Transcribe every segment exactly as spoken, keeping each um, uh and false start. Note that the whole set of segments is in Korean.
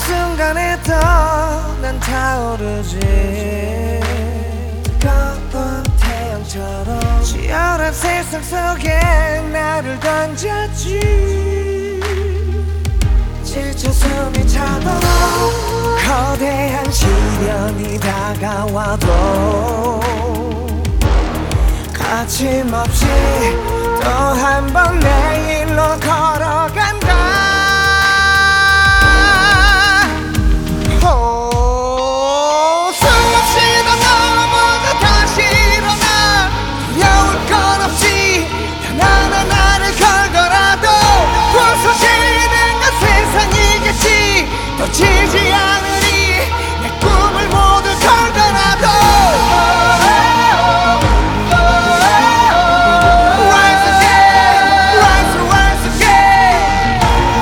순간에 더 난 타오르지. 뜨거운 태양처럼 치열한 세상 속에 나를 던졌지. 지쳐 숨이 차도록 거대한 시련이 다가와도 거침없이 또 한 번 내 일로 걸어간다. 지지 않으리 내 꿈을 모두 걸더라도. Rise again, rise, rise again.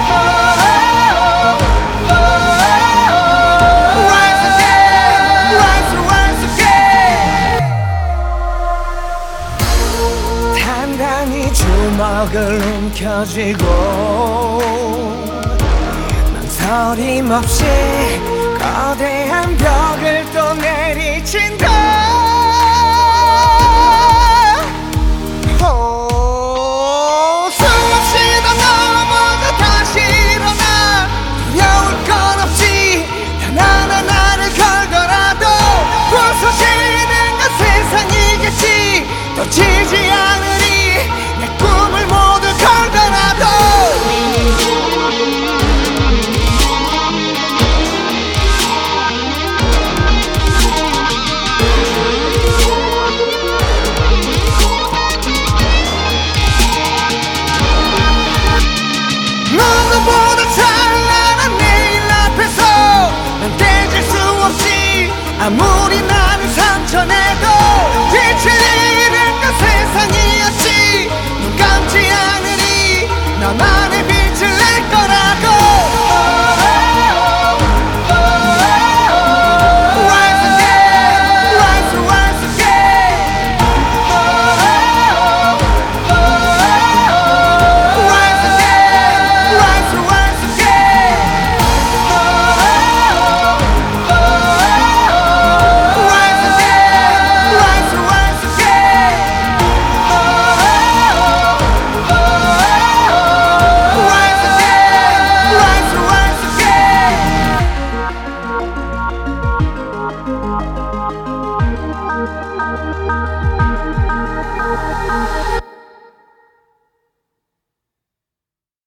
Rise again, rise, rise again. 단단히 주먹을 움켜쥐고 어림없이 거대한 벽을 또 내리친다. 오, 수없이 더 넘어져 다시 일어나. 두려울 건 없지. 단 하나 나를 걸더라도 부서지는 건 세상이겠지. 또 지지 않으리 내 꿈을 모두 걸더라도. 너보다 찬란한 내일 앞에서 난 깨질 수 없지. 아무리 나를 상처내도 빛을 잃은 건 세상이었지. 눈 감지 않으리 너만의 빛을 낼 거라고. Rise again, rise, rise again. Rise again, rise, rise again. Rise again, rise, rise again. Rise again, rise, rise again.